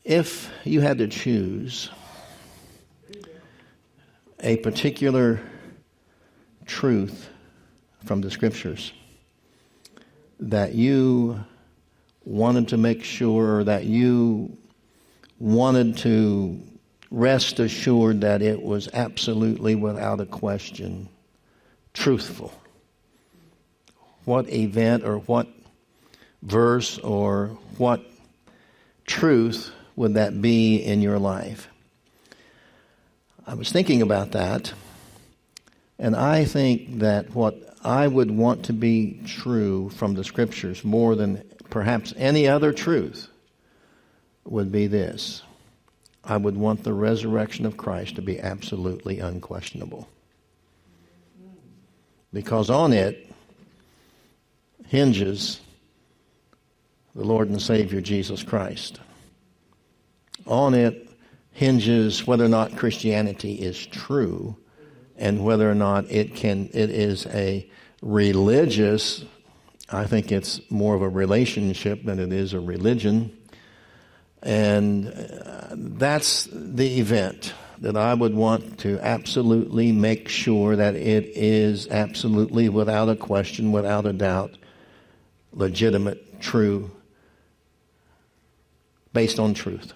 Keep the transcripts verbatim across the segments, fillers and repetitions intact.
If you had to choose a particular truth from the Scriptures that you wanted to make sure, that you wanted to rest assured that it was absolutely without a question truthful, what event or what verse or what truth would that be in your life? I was thinking about that, and I think that what I would want to be true from the Scriptures more than perhaps any other truth would be this. I would want the resurrection of Christ to be absolutely unquestionable. Because on it hinges the Lord and Savior Jesus Christ. On it hinges whether or not Christianity is true and whether or not it can it is a religious, I think it's more of a relationship than it is a religion. And uh, that's the event that I would want to absolutely make sure that it is absolutely without a question, without a doubt, legitimate, true, based on truth.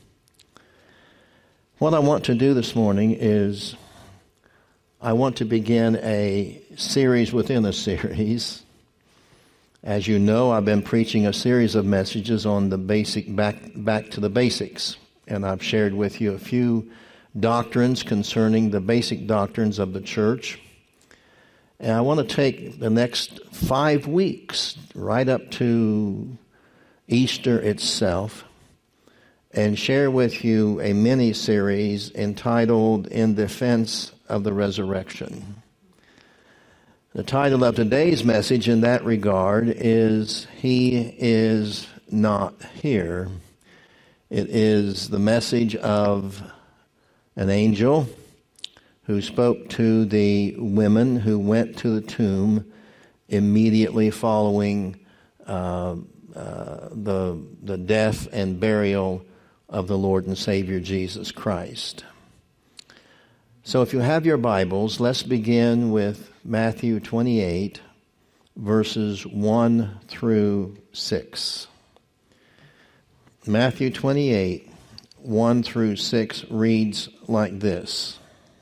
What I want to do this morning is I want to begin a series within a series. As you know, I've been preaching a series of messages on the basic, back, back to the basics. And I've shared with you a few doctrines concerning the basic doctrines of the church. And I want to take the next five weeks, right up to Easter itself, and share with you a mini-series entitled In Defense of the Resurrection. The title of today's message in that regard is He is Not Here. It is the message of an angel who spoke to the women who went to the tomb immediately following uh, uh, the, the death and burial of the Lord and Savior Jesus Christ. So if you have your Bibles, let's begin with Matthew twenty-eight, verses one through six. Matthew twenty-eight, one through six reads like this.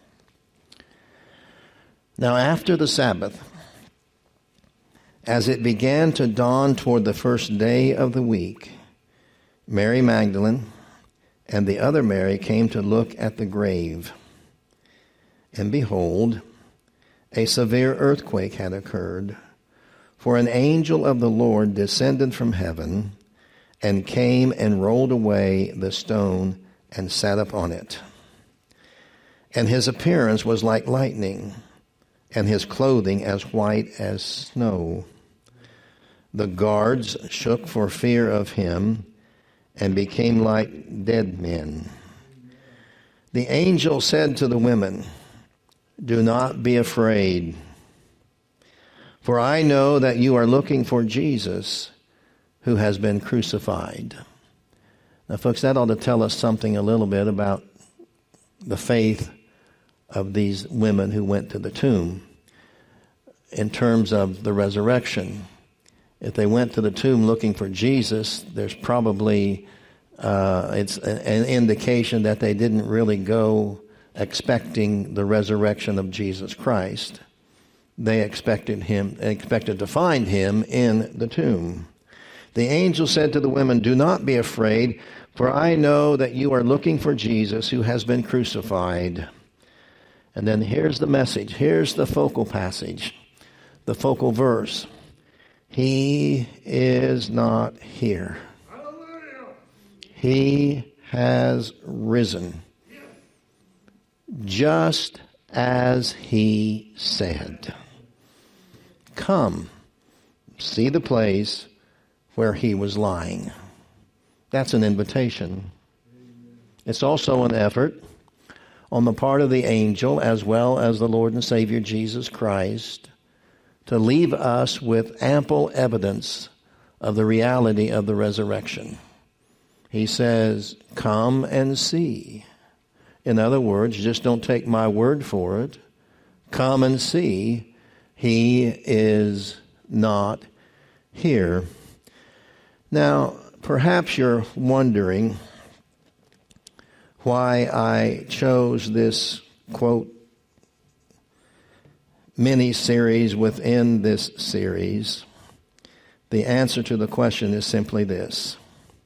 Now after the Sabbath, as it began to dawn toward the first day of the week, Mary Magdalene and the other Mary came to look at the grave. And behold, a severe earthquake had occurred, for an angel of the Lord descended from heaven and came and rolled away the stone and sat upon it. And his appearance was like lightning, and his clothing as white as snow. The guards shook for fear of him and became like dead men. The angel said to the women, "Do not be afraid, for I know that you are looking for Jesus who has been crucified." Now, folks, that ought to tell us something a little bit about the faith of these women who went to the tomb in terms of the resurrection. If they went to the tomb looking for Jesus, there's probably uh, it's an indication that they didn't really go expecting the resurrection of Jesus Christ. They expected him, expected to find him in the tomb. The angel said to the women, "Do not be afraid, for I know that you are looking for Jesus who has been crucified." And then here's the message. Here's the focal passage, the focal verse. He is not here. Hallelujah. He has risen, just as he said. Come, see the place where he was lying. That's an invitation. It's also an effort on the part of the angel as well as the Lord and Savior Jesus Christ to leave us with ample evidence of the reality of the resurrection. He says, come and see. In other words, just don't take my word for it. Come and see. He is not here. Now, perhaps you're wondering why I chose this, quote, mini-series within this series. The answer to the question is simply this.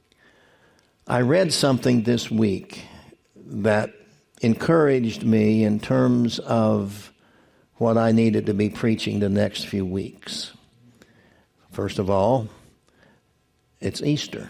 I read something this week that encouraged me in terms of what I needed to be preaching the next few weeks. First of all, it's Easter.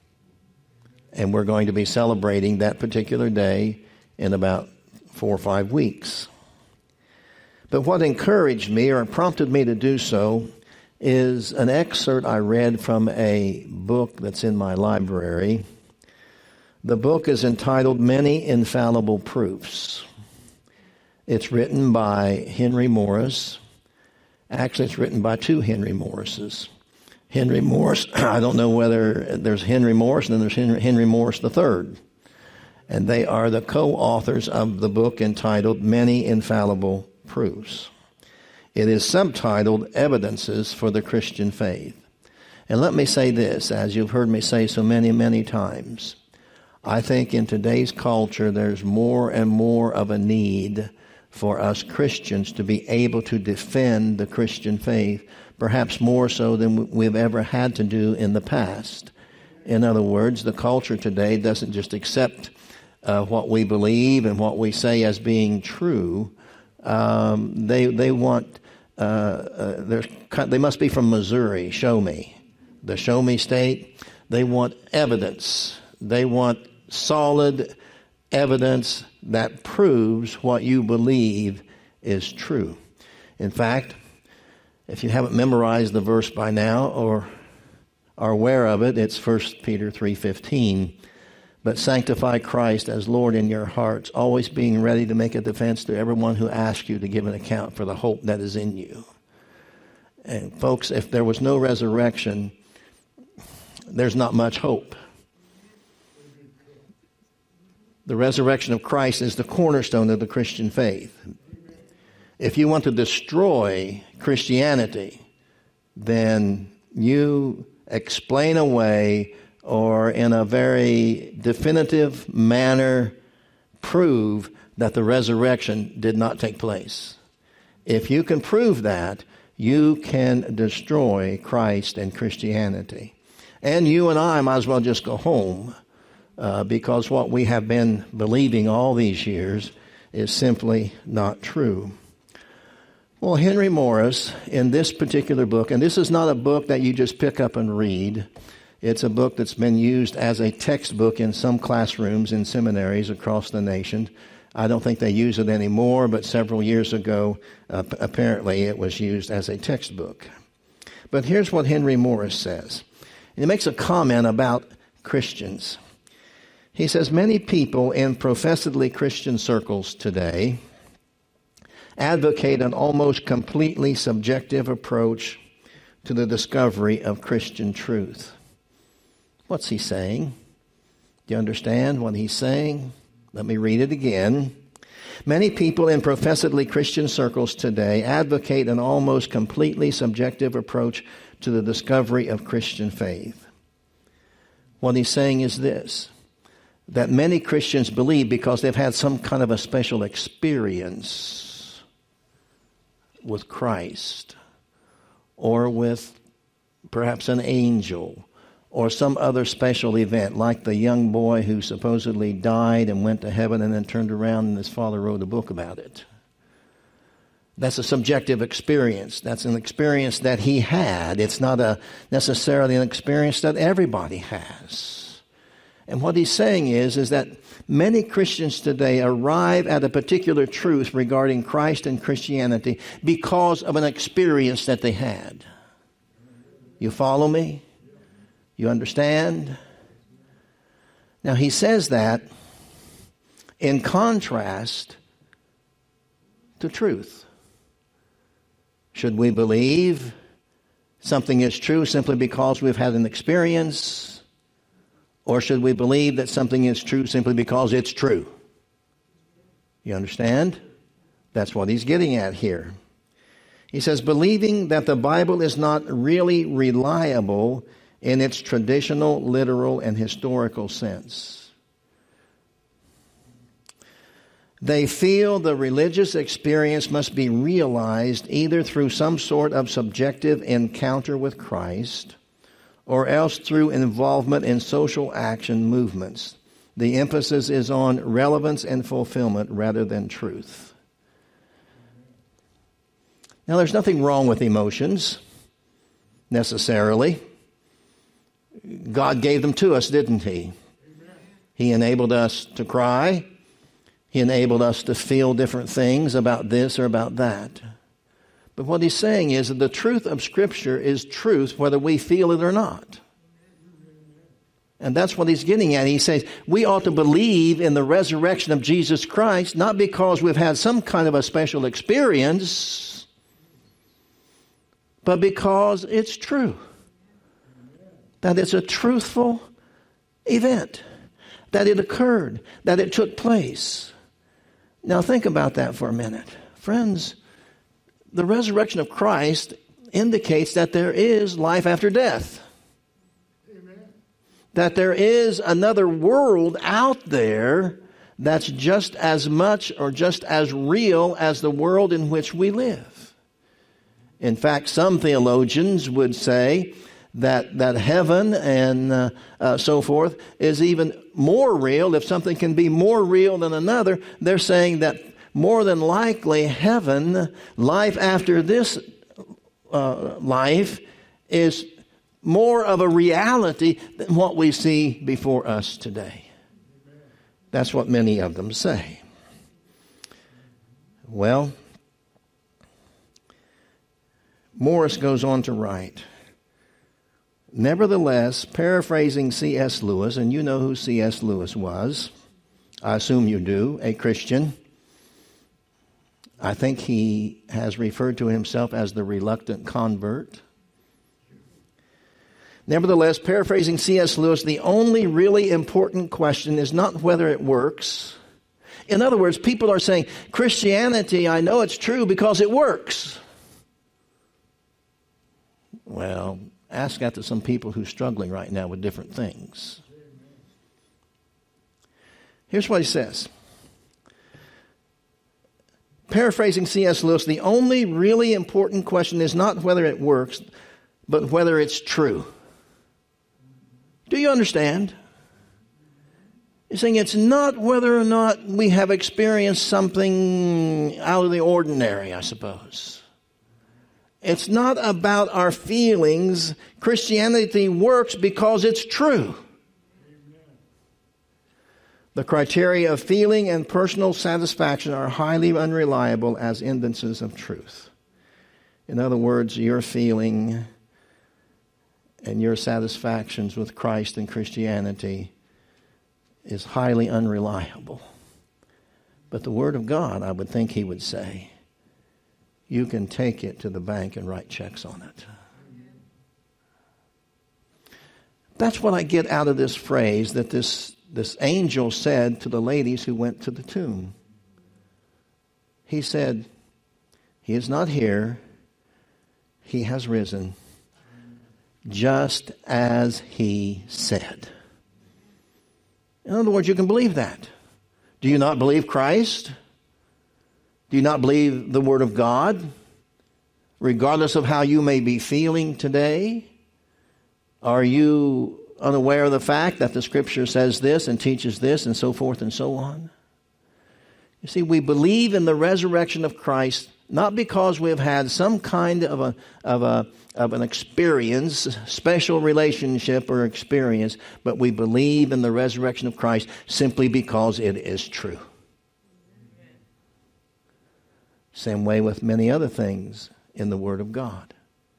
And we're going to be celebrating that particular day in about four or five weeks. But what encouraged me or prompted me to do so is an excerpt I read from a book that's in my library. The book is entitled Many Infallible Proofs. It's written by Henry Morris. Actually, it's written by two Henry Morrises. Henry Morris, I don't know whether there's Henry Morris and then there's Henry, Henry Morris the third. And they are the co-authors of the book entitled Many Infallible Proofs. It is subtitled Evidences for the Christian Faith. And let me say this, as you've heard me say so many, many times. I think in today's culture there's more and more of a need for us Christians to be able to defend the Christian faith, perhaps more so than we've ever had to do in the past. In other words, the culture today doesn't just accept uh, what we believe and what we say as being true. Um, they they want uh, uh, they must be from Missouri. Show me, the show me state. They want evidence. They want solid evidence that proves what you believe is true. In fact, if you haven't memorized the verse by now or are aware of it, it's First Peter three fifteen. But sanctify Christ as Lord in your hearts, always being ready to make a defense to everyone who asks you to give an account for the hope that is in you. And folks, if there was no resurrection, there's not much hope. The resurrection of Christ is the cornerstone of the Christian faith. If you want to destroy Christianity, then you explain away or in a very definitive manner prove that the resurrection did not take place. If you can prove that, you can destroy Christ and Christianity. And you and I might as well just go home uh, because what we have been believing all these years is simply not true. Well, Henry Morris, in this particular book, and this is not a book that you just pick up and read. It's a book that's been used as a textbook in some classrooms in seminaries across the nation. I don't think they use it anymore, but several years ago, uh, apparently it was used as a textbook. But here's what Henry Morris says. He makes a comment about Christians. He says, many people in professedly Christian circles today advocate an almost completely subjective approach to the discovery of Christian truth. What's he saying? Do you understand what he's saying? Let me read it again. Many people in professedly Christian circles today advocate an almost completely subjective approach to the discovery of Christian faith. What he's saying is this, that many Christians believe because they've had some kind of a special experience with Christ or with perhaps an angel or some other special event, like the young boy who supposedly died and went to heaven and then turned around and his father wrote a book about it. That's a subjective experience. That's an experience that he had. It's not a necessarily an experience that everybody has. And what he's saying is, is that many Christians today arrive at a particular truth regarding Christ and Christianity because of an experience that they had. You follow me? You understand? Now he says that in contrast to truth. Should we believe something is true simply because we've had an experience? Or should we believe that something is true simply because it's true? You understand? That's what he's getting at here. He says, believing that the Bible is not really reliable in its traditional, literal, and historical sense. They feel the religious experience must be realized either through some sort of subjective encounter with Christ, or else through involvement in social action movements. The emphasis is on relevance and fulfillment rather than truth. Now, there's nothing wrong with emotions, necessarily. God gave them to us, didn't He? He enabled us to cry. He enabled us to feel different things about this or about that. But what he's saying is that the truth of Scripture is truth whether we feel it or not. And that's what he's getting at. He says we ought to believe in the resurrection of Jesus Christ, not because we've had some kind of a special experience, but because it's true. That it's a truthful event. That it occurred. That it took place. Now think about that for a minute. Friends, the resurrection of Christ indicates that there is life after death. Amen. That there is another world out there that's just as much or just as real as the world in which we live. In fact, some theologians would say that, that heaven and uh, uh, so forth is even more real. If something can be more real than another, they're saying that more than likely, heaven, life after this uh, life, is more of a reality than what we see before us today. That's what many of them say. Well, Morris goes on to write, nevertheless, paraphrasing C S Lewis, and you know who C S Lewis was, I assume you do, a Christian. I think he has referred to himself as the reluctant convert. Nevertheless, paraphrasing C S Lewis, the only really important question is not whether it works. In other words, people are saying, Christianity, I know it's true because it works. Well, ask that to some people who are struggling right now with different things. Here's what he says. Paraphrasing C S Lewis, the only really important question is not whether it works, but whether it's true. Do you understand? He's saying it's not whether or not we have experienced something out of the ordinary, I suppose. It's not about our feelings. Christianity works because it's true. The criteria of feeling and personal satisfaction are highly unreliable as evidences of truth. In other words, your feeling and your satisfactions with Christ and Christianity is highly unreliable. But the Word of God, I would think he would say, you can take it to the bank and write checks on it. That's what I get out of this phrase that this This angel said to the ladies who went to the tomb. He said, he is not here. He has risen, just as he said. In other words, you can believe that. Do you not believe Christ? Do you not believe the Word of God? Regardless of how you may be feeling today, are you unaware of the fact that the Scripture says this and teaches this and so forth and so on? You see, we believe in the resurrection of Christ not because we've had some kind of a of a of an experience, special relationship or experience, but we believe in the resurrection of Christ simply because it is true. Same way with many other things in the Word of God.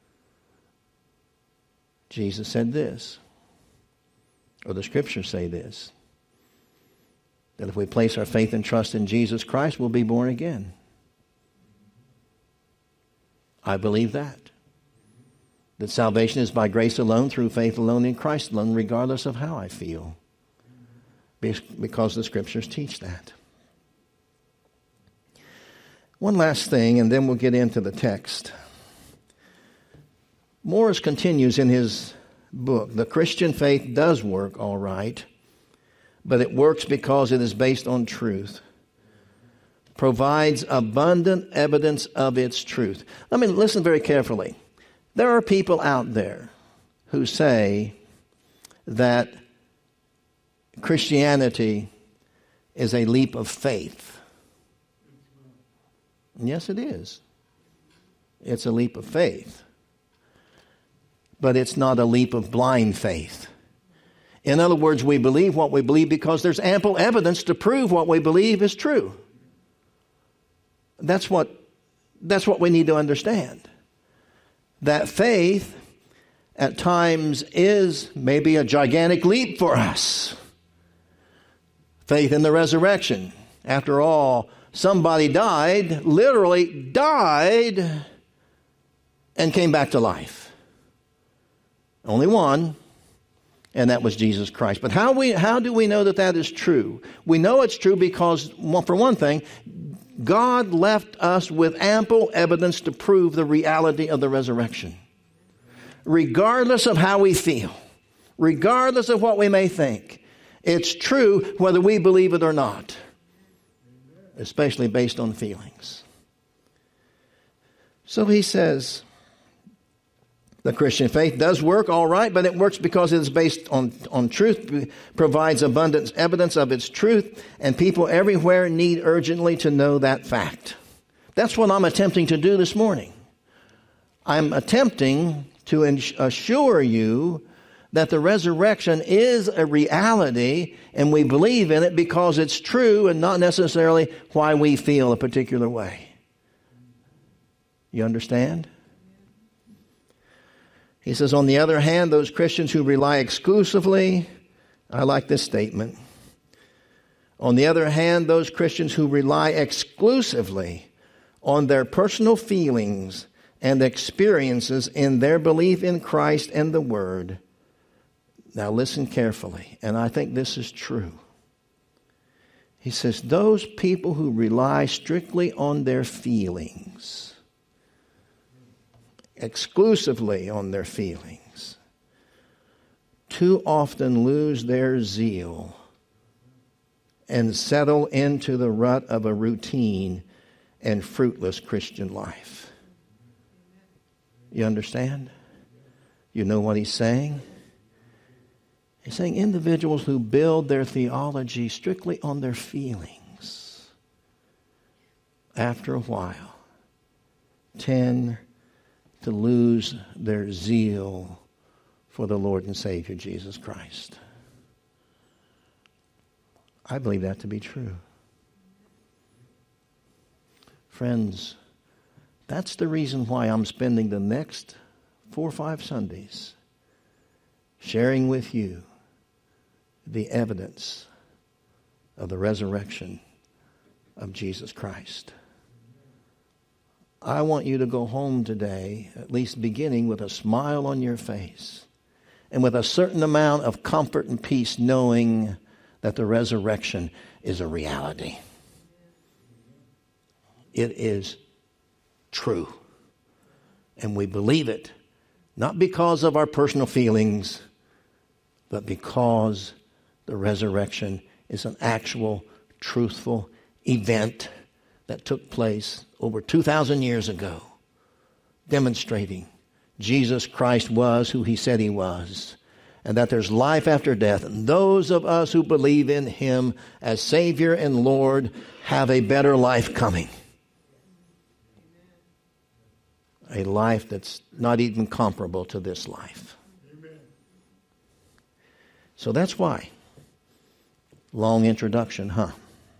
Jesus said this. Or the Scriptures say this, that if we place our faith and trust in Jesus Christ, we'll be born again. I believe that. That salvation is by grace alone, through faith alone, in Christ alone, regardless of how I feel. Because the Scriptures teach that. One last thing, and then we'll get into the text. Morris continues in his book, the Christian faith does work all right, but it works because it is based on truth. Provides abundant evidence of its truth. Let me listen very carefully. There are people out there who say that Christianity is a leap of faith. Yes, it is. It's a leap of faith. But it's not a leap of blind faith. In other words, we believe what we believe because there's ample evidence to prove what we believe is true. That's what, that's what we need to understand. That faith at times is maybe a gigantic leap for us. Faith in the resurrection. After all, somebody died, literally died, and came back to life. Only one, and that was Jesus Christ. But how we how do we know that that is true? We know it's true because, well, for one thing, God left us with ample evidence to prove the reality of the resurrection. Regardless of how we feel, regardless of what we may think, it's true whether we believe it or not, especially based on feelings. So he says, the Christian faith does work all right, but it works because it is based on, on truth, provides abundant evidence of its truth, and people everywhere need urgently to know that fact. That's what I'm attempting to do this morning. I'm attempting to assure you that the resurrection is a reality, and we believe in it because it's true and not necessarily why we feel a particular way. You understand? He says, on the other hand, those Christians who rely exclusively, I like this statement. On the other hand, those Christians who rely exclusively on their personal feelings and experiences in their belief in Christ and the Word. Now listen carefully, and I think this is true. He says, those people who rely strictly on their feelings, exclusively on their feelings, too often lose their zeal and settle into the rut of a routine and fruitless Christian life. You understand? You know what he's saying? He's saying individuals who build their theology strictly on their feelings, after a while, tend to lose their zeal for the Lord and Savior Jesus Christ. I believe that to be true. Friends, that's the reason why I'm spending the next four or five Sundays sharing with you the evidence of the resurrection of Jesus Christ. I want you to go home today, at least beginning with a smile on your face and with a certain amount of comfort and peace, knowing that the resurrection is a reality. It is true. And we believe it, not because of our personal feelings, but because the resurrection is an actual, truthful event that took place over two thousand years ago, demonstrating Jesus Christ was who he said he was, and that there's life after death. And those of us who believe in him as Savior and Lord have a better life coming. A life that's not even comparable to this life. Amen. So that's why. Long introduction, huh?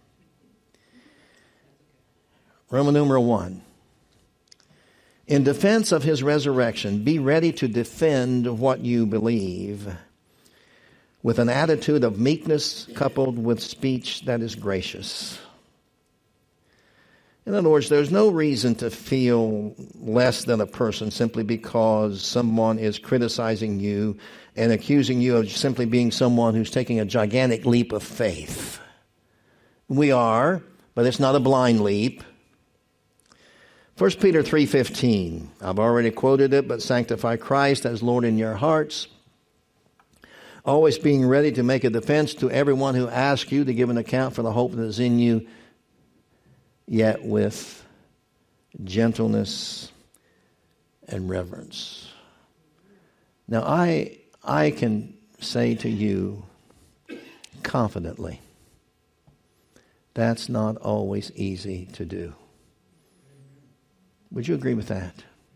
Roman numeral one. In defense of his resurrection, be ready to defend what you believe with an attitude of meekness coupled with speech that is gracious. In other words, there's no reason to feel less than a person simply because someone is criticizing you and accusing you of simply being someone who's taking a gigantic leap of faith. We are, but it's not a blind leap. First Peter three fifteen. I've already quoted it, but sanctify Christ as Lord in your hearts, always being ready to make a defense to everyone who asks you to give an account for the hope that is in you, yet with gentleness and reverence. Now, I I can say to you confidently, that's not always easy to do. Would you agree with that?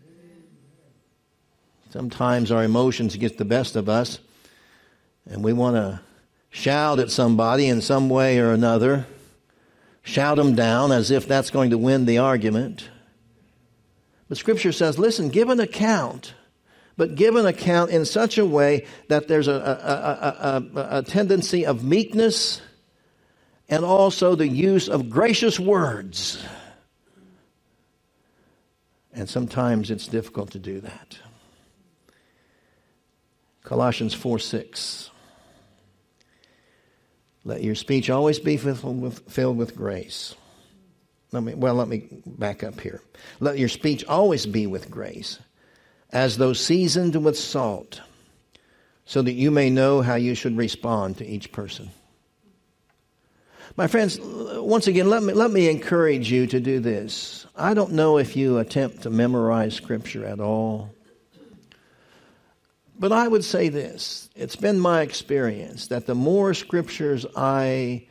Sometimes our emotions get the best of us, and we want to shout at somebody in some way or another, shout them down as if that's going to win the argument. But Scripture says, listen, give an account, but give an account in such a way that there's a, a, a, a, a tendency of meekness and also the use of gracious words. And sometimes it's difficult to do that. Colossians four six. Let your speech always be filled with, filled with grace. Let me, well, let me back up here. Let your speech always be with grace, as though seasoned with salt, so that you may know how you should respond to each person. My friends, once again, let me, let me encourage you to do this. I don't know if you attempt to memorize Scripture at all. But I would say this. It's been my experience that the more Scriptures I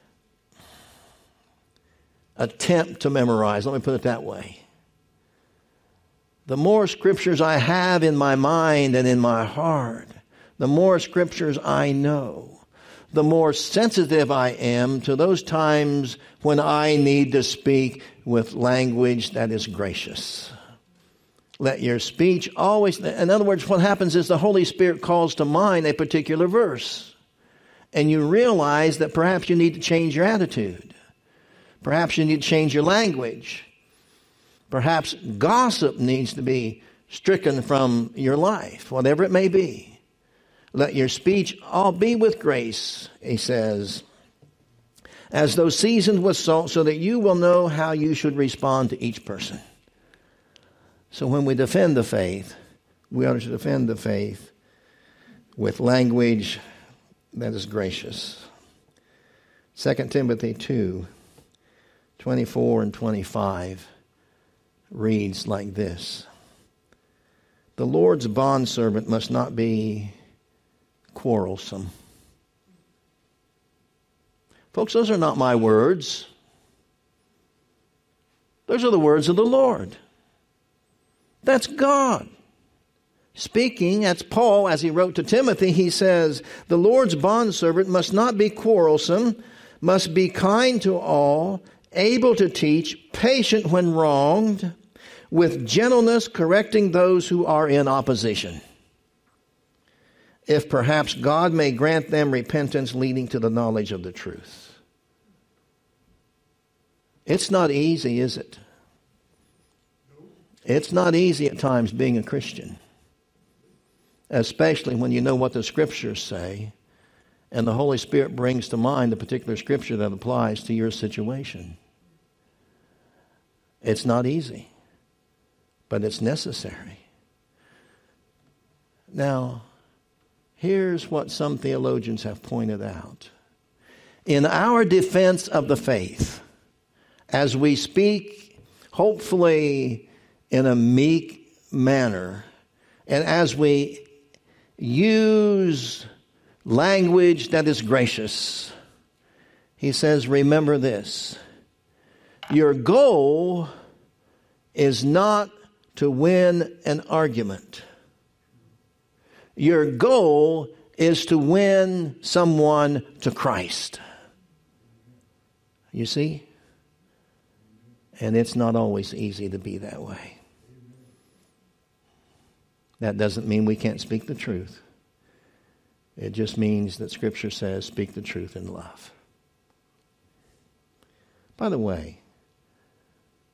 attempt to memorize, let me put it that way, the more Scriptures I have in my mind and in my heart, the more Scriptures I know, the more sensitive I am to those times when I need to speak with language that is gracious. Let your speech always, in other words, what happens is the Holy Spirit calls to mind a particular verse. And you realize that perhaps you need to change your attitude. Perhaps you need to change your language. Perhaps gossip needs to be stricken from your life, whatever it may be. Let your speech all be with grace, he says, as though seasoned with salt, so that you will know how you should respond to each person. So when we defend the faith, we ought to defend the faith with language that is gracious. Second Timothy two, twenty-four and twenty-five reads like this. The Lord's bondservant must not be quarrelsome. Folks, those are not my words. Those are the words of the Lord. That's God speaking. That's Paul as he wrote to Timothy. He says, the Lord's bondservant must not be quarrelsome, must be kind to all, able to teach, patient when wronged, with gentleness correcting those who are in opposition, if perhaps God may grant them repentance leading to the knowledge of the truth. It's not easy, is it? It's not easy at times being a Christian, especially when you know what the Scriptures say and the Holy Spirit brings to mind the particular Scripture that applies to your situation. It's not easy, but it's necessary. Now, here's what some theologians have pointed out. In our defense of the faith, as we speak, hopefully in a meek manner, and as we use language that is gracious, he says, remember this. Your goal is not to win an argument. Your goal is to win someone to Christ. You see? And it's not always easy to be that way. That doesn't mean we can't speak the truth. It just means that Scripture says speak the truth in love. By the way,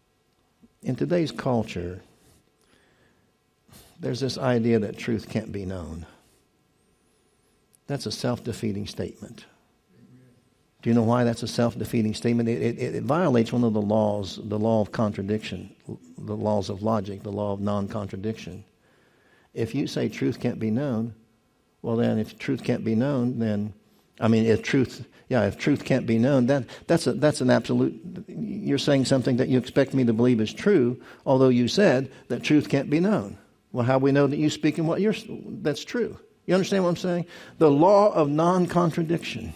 In today's culture, there's this idea that truth can't be known. That's a self-defeating statement. Do you know why that's a self-defeating statement? It, it, it violates one of the laws, the law of contradiction, the laws of logic, the law of non-contradiction. If you say truth can't be known, well then if truth can't be known, then, I mean if truth, yeah, if truth can't be known, that, that's, a, that's an absolute, you're saying something that you expect me to believe is true, although you said that truth can't be known. Well, how do we know that you speak in what you're, that's true? You understand what I'm saying? The law of non-contradiction.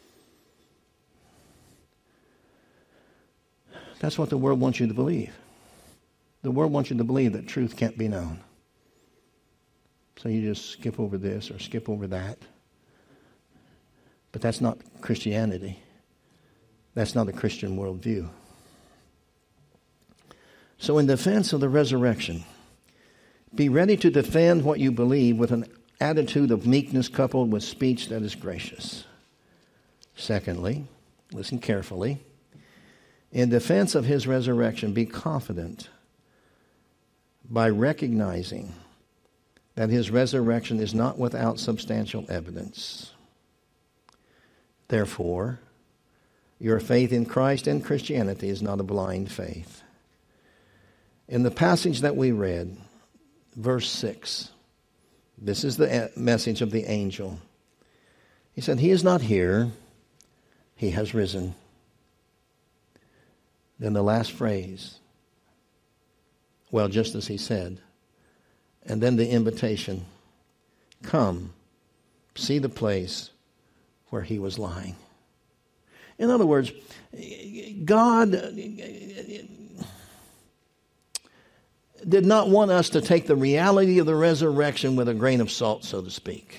That's what the world wants you to believe. The world wants you to believe that truth can't be known. So you just skip over this or skip over that. But that's not Christianity. That's not a Christian worldview. So in defense of the resurrection, be ready to defend what you believe with an attitude of meekness coupled with speech that is gracious. Secondly, listen carefully. In defense of his resurrection, be confident by recognizing that his resurrection is not without substantial evidence. Therefore, your faith in Christ and Christianity is not a blind faith. In the passage that we read, verse six, this is the message of the angel. He said, he is not here, he has risen. Then the last phrase, well, just as he said, and then the invitation, come, see the place where he was lying. In other words, God did not want us to take the reality of the resurrection with a grain of salt, so to speak.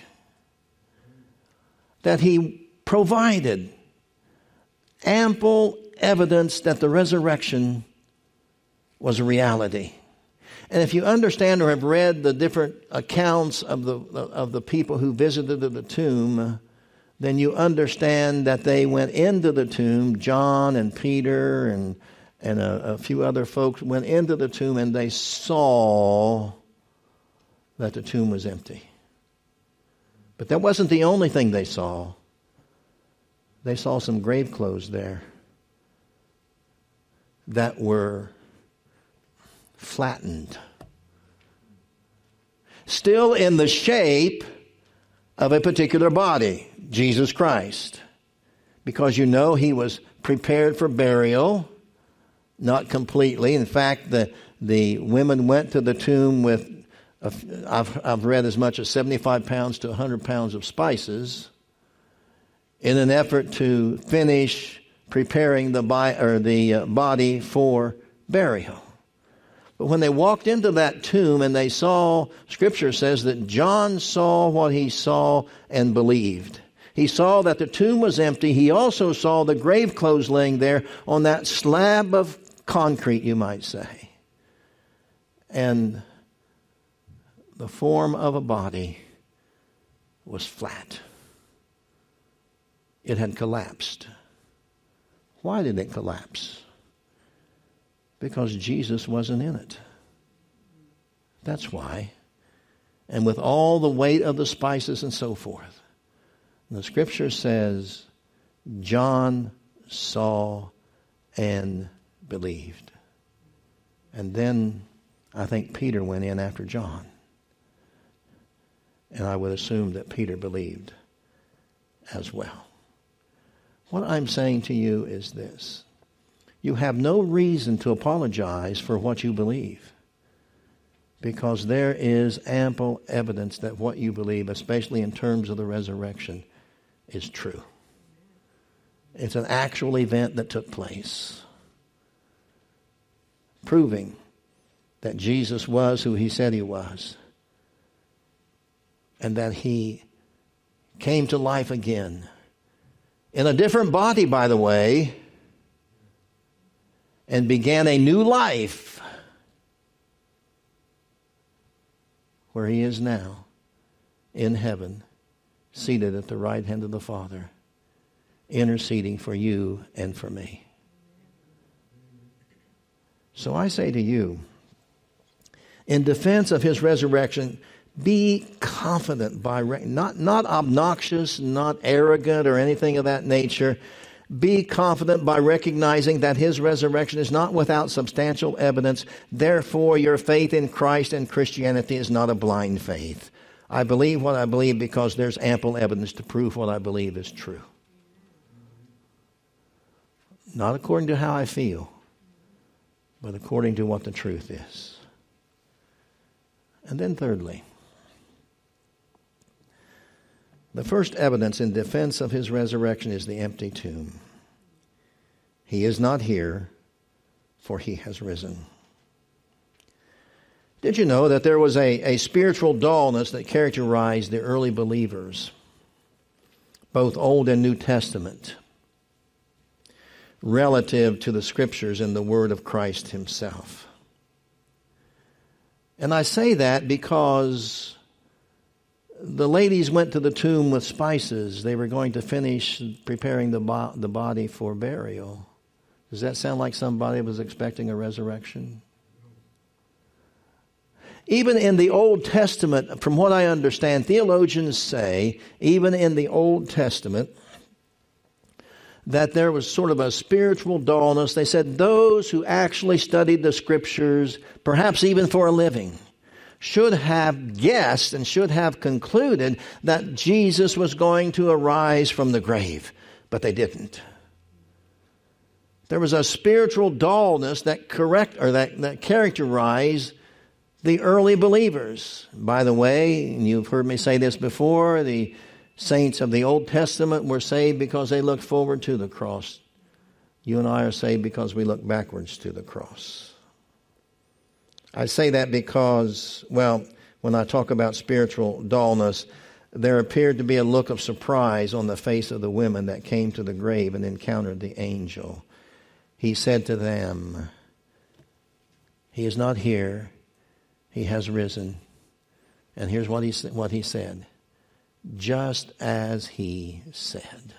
That he provided ample evidence that the resurrection was a reality. And if you understand or have read the different accounts of the of the people who visited the tomb, then you understand that they went into the tomb. John and Peter and and a, a few other folks went into the tomb and they saw that the tomb was empty. But that wasn't the only thing they saw. They saw some grave clothes there that were flattened, still in the shape of a particular body, Jesus Christ. Because you know he was prepared for burial, not completely. In fact, the the women went to the tomb with, a, I've, I've read as much as seventy-five pounds to one hundred pounds of spices in an effort to finish preparing the, bi- or the uh, body for burial. But when they walked into that tomb and they saw, Scripture says that John saw what he saw and believed. He saw that the tomb was empty. He also saw the grave clothes laying there on that slab of concrete, you might say. And the form of a body was flat. It had collapsed. Why did it collapse? Because Jesus wasn't in it. That's why. And with all the weight of the spices and so forth, the Scripture says, John saw and believed. And then I think Peter went in after John. And I would assume that Peter believed as well. What I'm saying to you is this. You have no reason to apologize for what you believe, because there is ample evidence that what you believe, especially in terms of the resurrection, is true. It's an actual event that took place, proving that Jesus was who he said he was, and that he came to life again, in a different body, by the way, and began a new life where he is now in heaven, seated at the right hand of the Father, interceding for you and for me. So I say to you, in defense of his resurrection, be confident by, re- not, not obnoxious, not arrogant or anything of that nature. Be confident by recognizing that his resurrection is not without substantial evidence. Therefore, your faith in Christ and Christianity is not a blind faith. I believe what I believe because there's ample evidence to prove what I believe is true. Not according to how I feel, but according to what the truth is. And then thirdly, the first evidence in defense of his resurrection is the empty tomb. He is not here, for he has risen. Did you know that there was a, a spiritual dullness that characterized the early believers, both Old and New Testament, relative to the Scriptures and the Word of Christ himself? And I say that because the ladies went to the tomb with spices. They were going to finish preparing the, bo- the body for burial. Does that sound like somebody was expecting a resurrection? Even in the Old Testament, from what I understand, theologians say, even in the Old Testament, that there was sort of a spiritual dullness. They said those who actually studied the Scriptures, perhaps even for a living, should have guessed and should have concluded that Jesus was going to arise from the grave, but they didn't. There was a spiritual dullness that correct or that, that characterized the early believers. By the way, and you've heard me say this before, the saints of the Old Testament were saved because they looked forward to the cross. You and I are saved because we look backwards to the cross. I say that because, well, when I talk about spiritual dullness, there appeared to be a look of surprise on the face of the women that came to the grave and encountered the angel. He said to them, he is not here. He has risen. And here's what he, what he said. Just as he said.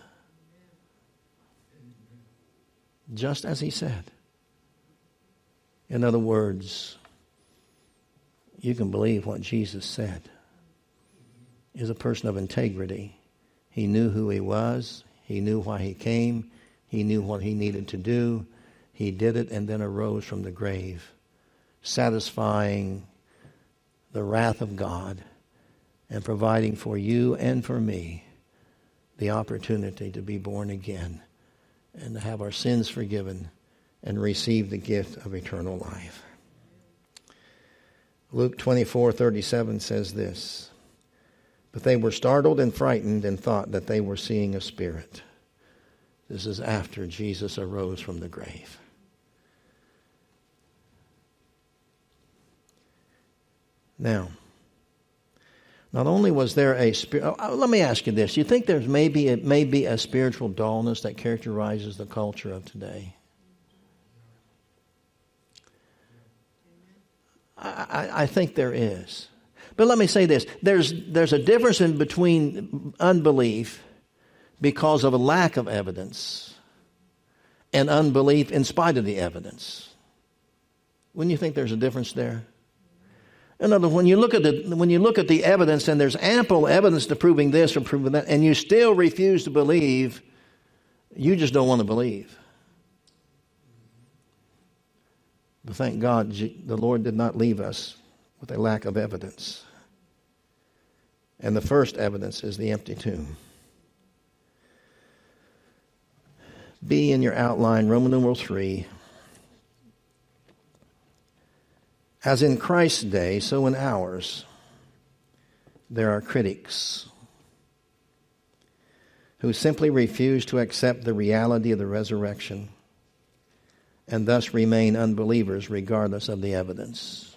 Just as he said. In other words, you can believe what Jesus said. Is a person of integrity. He knew who he was. He knew why he came. He knew what he needed to do. He did it and then arose from the grave, satisfying the wrath of God and providing for you and for me the opportunity to be born again and to have our sins forgiven and receive the gift of eternal life. Luke twenty-four thirty-seven says this, but they were startled and frightened and thought that they were seeing a spirit. This is after Jesus arose from the grave. Now, not only was there a spirit, oh, let me ask you this. You think there's maybe it may be a spiritual dullness that characterizes the culture of today? I, I, I think there is. But let me say this. There's, there's a difference in between unbelief because of a lack of evidence and unbelief in spite of the evidence. Wouldn't you think there's a difference there? In other words, when you look at the when you look at the evidence and there's ample evidence to proving this or proving that, and you still refuse to believe, you just don't want to believe. But thank God the Lord did not leave us with a lack of evidence. And the first evidence is the empty tomb. B in your outline, Roman numeral three. As in Christ's day, so in ours, there are critics who simply refuse to accept the reality of the resurrection and thus remain unbelievers regardless of the evidence.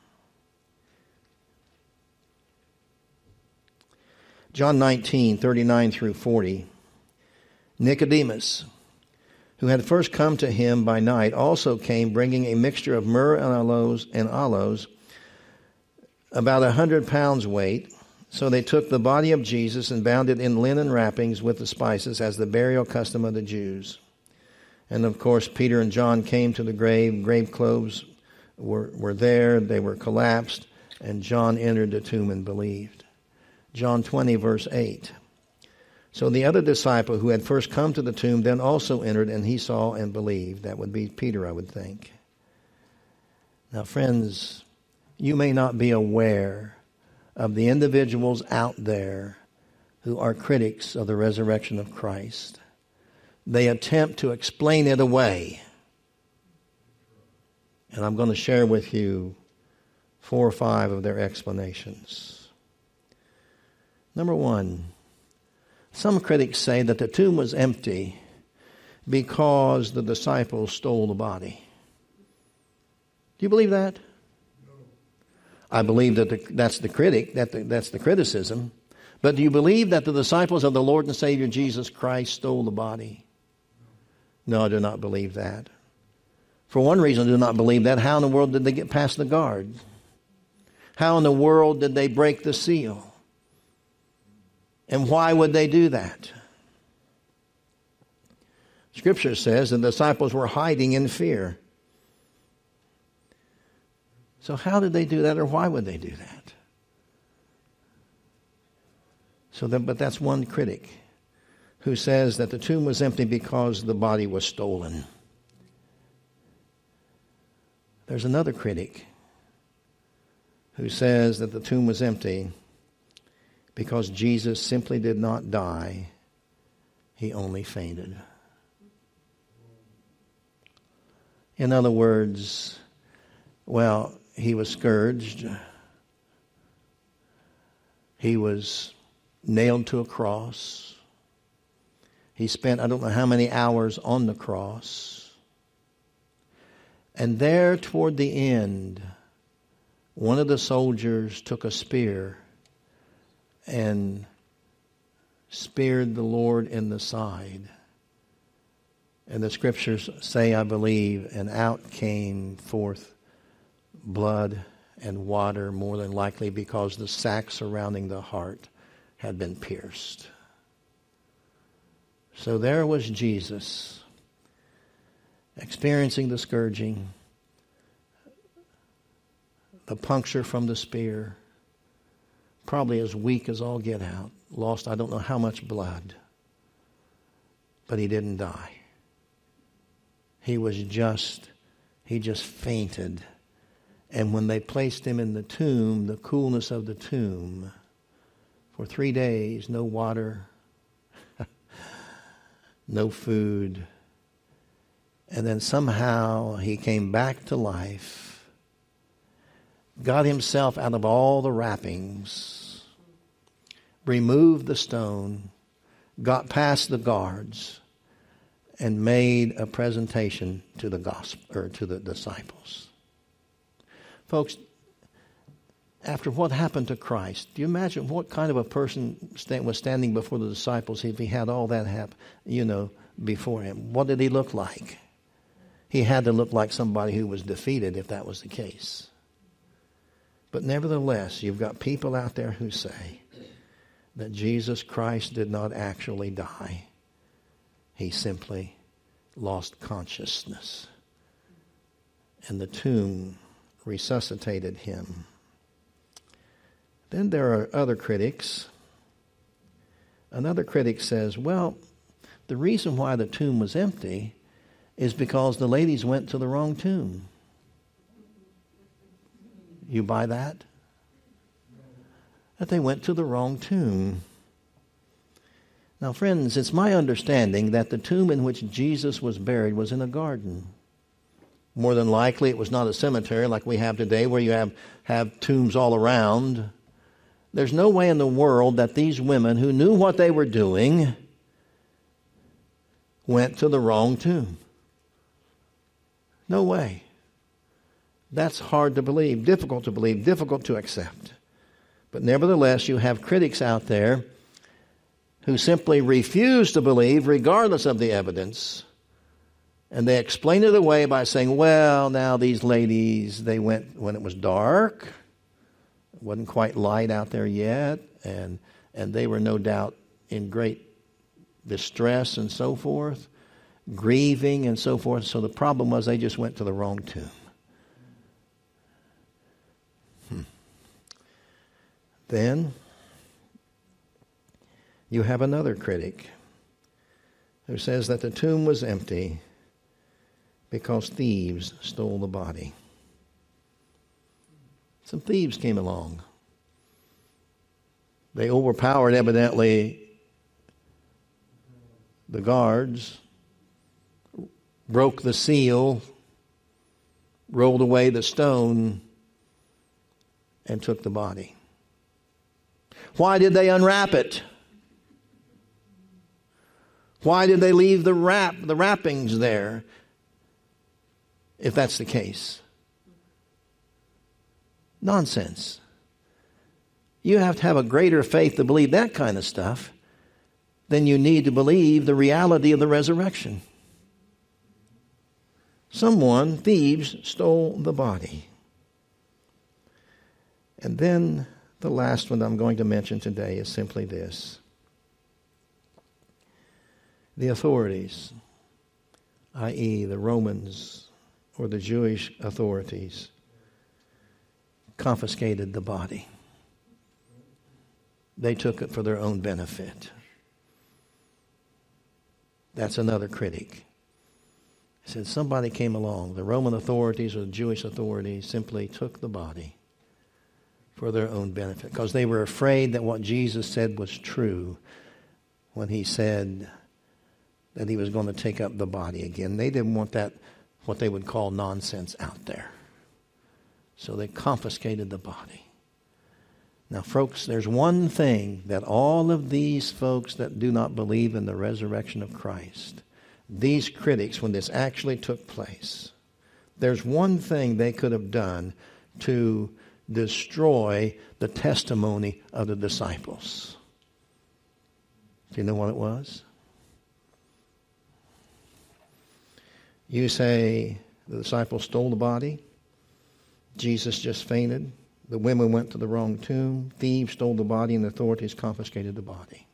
John nineteen, thirty-nine through forty, Nicodemus, who had first come to him by night, also came bringing a mixture of myrrh and aloes, and aloes, about a hundred pounds weight. So they took the body of Jesus and bound it in linen wrappings with the spices, as the burial custom of the Jews. And of course, Peter and John came to the grave. Grave clothes were, were there. They were collapsed. And John entered the tomb and believed. John twenty, verse eight. So the other disciple who had first come to the tomb then also entered, and he saw and believed. That would be Peter, I would think. Now, friends, you may not be aware of the individuals out there who are critics of the resurrection of Christ. They attempt to explain it away. And I'm going to share with you four or five of their explanations. Number one, some critics say that the tomb was empty because the disciples stole the body. Do you believe that? No. I believe that the, that's the critic, that the, that's the criticism. But do you believe that the disciples of the Lord and Savior Jesus Christ stole the body? No, no I do not believe that. For one reason, I do not believe that. How in the world did they get past the guard? How in the world did they break the seal? And why would they do that? Scripture says the disciples were hiding in fear. So how did they do that, or why would they do that? So, that, but that's one critic who says that the tomb was empty because the body was stolen. There's another critic who says that the tomb was empty because Jesus simply did not die. He only fainted. In other words, well, he was scourged. He was nailed to a cross. He spent, I don't know how many hours on the cross. And there toward the end, one of the soldiers took a spear and speared the Lord in the side. And the scriptures say, I believe, and out came forth blood and water, more than likely because the sac surrounding the heart had been pierced. So there was Jesus experiencing the scourging, the puncture from the spear, probably as weak as all get out, lost I don't know how much blood, but he didn't die. He was just, he just fainted. And when they placed him in the tomb, the coolness of the tomb, for three days, no water, no food, and then somehow he came back to life, got himself out of all the wrappings, removed the stone, got past the guards, and made a presentation to the gospel or to the disciples. Folks, after what happened to Christ, do you imagine what kind of a person was standing before the disciples if he had all that happen, you know, before him? What did he look like? He had to look like somebody who was defeated if that was the case. But nevertheless, you've got people out there who say that Jesus Christ did not actually die. He simply lost consciousness. And the tomb resuscitated him. Then there are other critics. Another critic says, well, the reason why the tomb was empty is because the ladies went to the wrong tomb. You buy that? That they went to the wrong tomb. Now, friends, it's my understanding that the tomb in which Jesus was buried was in a garden. More than likely, it was not a cemetery like we have today where you have, have tombs all around. There's no way in the world that these women who knew what they were doing went to the wrong tomb. No way. That's hard to believe, difficult to believe, difficult to accept. But nevertheless, you have critics out there who simply refuse to believe regardless of the evidence. And they explain it away by saying, well, now these ladies, they went when it was dark. It wasn't quite light out there yet. And, and they were no doubt in great distress and so forth. grieving and so forth. So the problem was they just went to the wrong tomb. Hmm. Then you have another critic who says that the tomb was empty because thieves stole the body. Some thieves came along. They overpowered, evidently, the guards, broke the seal, rolled away the stone, and took the body. Why did they unwrap it? Why did they leave the wrap, the wrappings there, if that's the case? Nonsense. You have to have a greater faith to believe that kind of stuff than you need to believe the reality of the resurrection. Someone, thieves, stole the body. And then the last one I'm going to mention today is simply this. The authorities, that is the Romans or the Jewish authorities, confiscated the body. They took it for their own benefit. That's another critic. He said somebody came along, the Roman authorities or the Jewish authorities simply took the body for their own benefit because they were afraid that what Jesus said was true when he said that he was going to take up the body again. They didn't want that, what they would call nonsense, out there. So they confiscated the body. Now, folks, there's one thing that all of these folks that do not believe in the resurrection of Christ, these critics, when this actually took place, there's one thing they could have done to destroy the testimony of the disciples. Do you know what it was? You say the disciples stole the body. Jesus just fainted. The women went to the wrong tomb. Thieves stole the body and the authorities confiscated the body.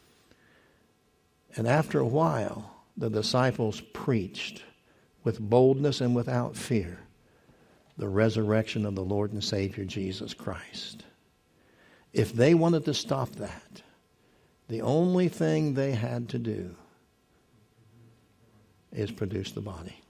And after a while, the disciples preached with boldness and without fear the resurrection of the Lord and Savior Jesus Christ. If they wanted to stop that, the only thing they had to do is produce the body.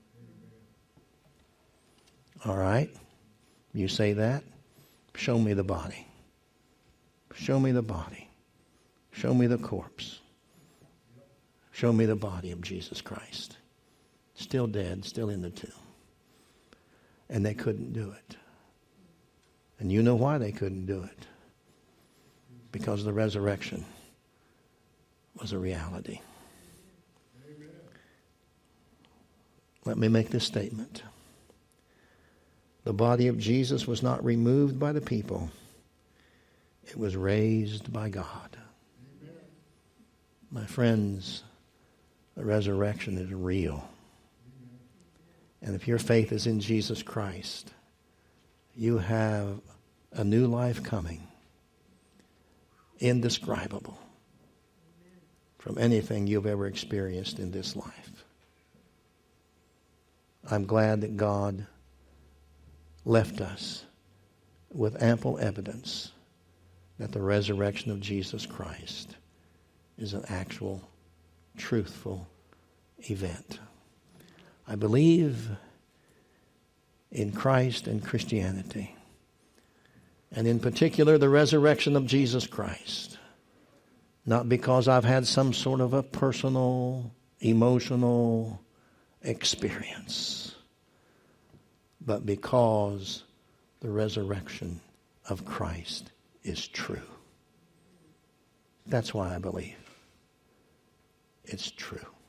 All right? You say that? Show me the body. Show me the body. Show me the corpse. Show me the body of Jesus Christ. Still dead, still in the tomb. And they couldn't do it. And you know why they couldn't do it. Because the resurrection was a reality. Let me make this statement. The body of Jesus was not removed by the people. It was raised by God. Amen. My friends, the resurrection is real. Amen. And if your faith is in Jesus Christ, you have a new life coming. Indescribable from anything you've ever experienced in this life. I'm glad that God left us with ample evidence that the resurrection of Jesus Christ is an actual, truthful event. I believe in Christ and Christianity, and in particular the resurrection of Jesus Christ, not because I've had some sort of a personal, emotional experience, but because the resurrection of Christ is true. That's why I believe it's true.